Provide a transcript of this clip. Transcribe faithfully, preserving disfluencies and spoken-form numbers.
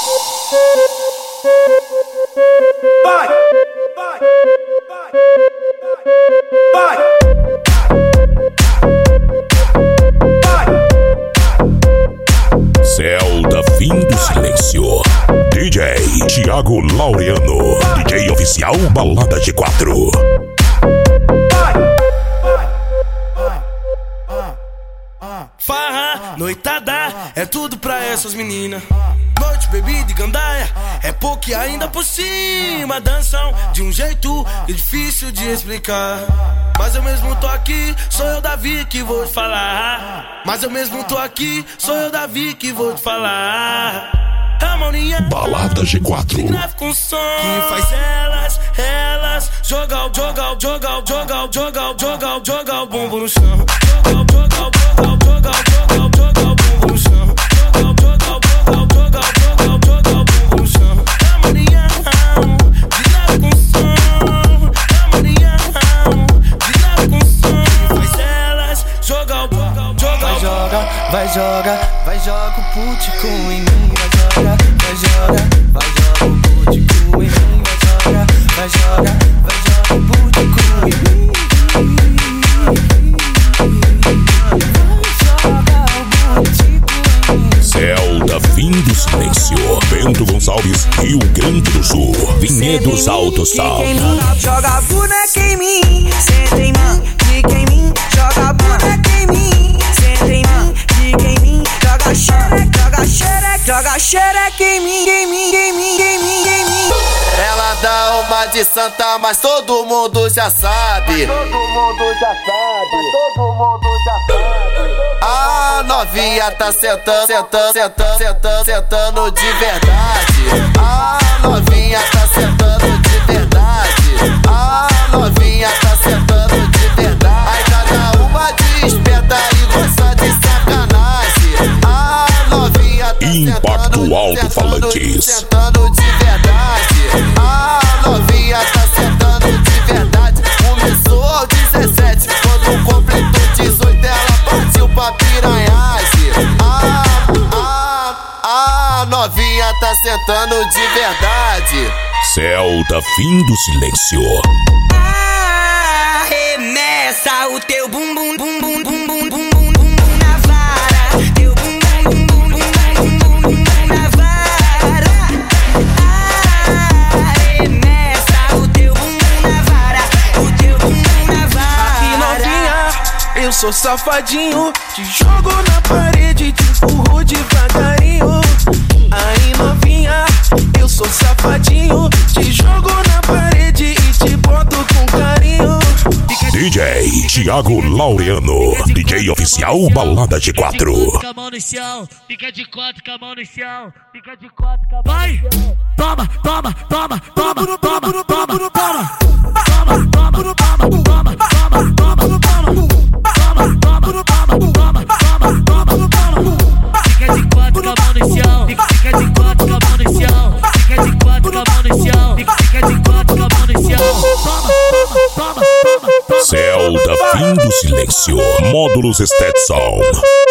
Vai, vai, vai, vai. Zelda, fim do silêncio. D J Thiago Laureano, D J oficial Balada G quatro. Farra, noitada, é tudo pra essas meninas. Noite, bebida e gandaia, é pouco e ainda por cima. Dançam de um jeito difícil de explicar. Mas eu mesmo tô aqui, sou eu, Davi, que vou te falar. Mas eu mesmo tô aqui, sou eu, Davi, que vou te falar. Harmonia, Balada G quatro. grave com som que faz elas, elas jogar, jogar, jogar, jogar, jogar, jogar, jogar o bumbum no chão. Jogar, jogar, jogar, jogar, jogar, jogar o bumbum no chão. Jogar, jogar, jogar, jogar, jogar, jogar o bumbum no chão. Harmonia, de grave com som. Harmonia, de grave com som que faz elas jogar, jogar, jogar. Vai joga, vai joga, vai joga o putico em mim. Vai joga, vai joga o putico em mim. Vai joga, vai joga, vai joga o putico em mim. Vai joga o putico em mim. Zelda, fim do silêncio. Bento Gonçalves, Rio Grande do Sul. Vinhedos Alto Sal. Joga boneca em mim, senta em mim, fica em mim. Joga boneca em mim, senta em mim, fica em mim. Joga xereca, joga xereca, joga xereca em mim, em mim, em mim, em mim, em mim. Ela dá uma de santa, mas todo mundo já sabe. Todo mundo já sabe, todo mundo já sabe. A novinha tá sentando, sentando, sentando, sentando, sentando de verdade. A novinha tá sentando de verdade. A novinha tá sentando de verdade. Ainda dá uma de esperta e gosta de sacanagem. A novinha tá Impacto sentando, Alto-Falantes. sentando de verdade. A novinha tá sentando de verdade. Começou aos dezessete, quando completou dezoito ela partiu pra piranhagem. A, a, a novinha tá sentando de verdade. Zelda, fim do silêncio. Arremessa o teu bumbum, bum bum bum bum bum bum bum na vara. Teu bumbum bum bum bum bum bum bum na vara. Arremessa o teu bumbum na vara, o teu bumbum na vara. Aqui novinha, eu sou safadinho. Te jogo na parede, te empurro devagarinho. Aí novinha, eu sou safadinho. Te jogo na parede e te boto com carinho. D J Thiago Laureano, D J oficial Balada G quatro. Com a mão no chão, fica de quatro com a mão no chão, fica de quatro com a mão no chão. Vai! Toma, toma, toma, toma, toma, toma, toma, toma, toma, toma, toma, toma, toma, toma, toma, toma, toma, toma, toma. Fica de quatro com a mão no chão, fica de quatro com a mão no chão, fica de quatro com a mão no chão, fica de quatro com a mão no chão. Toma, toma, toma, toma, toma. Zelda, fim do silêncio. Módulos Stetson.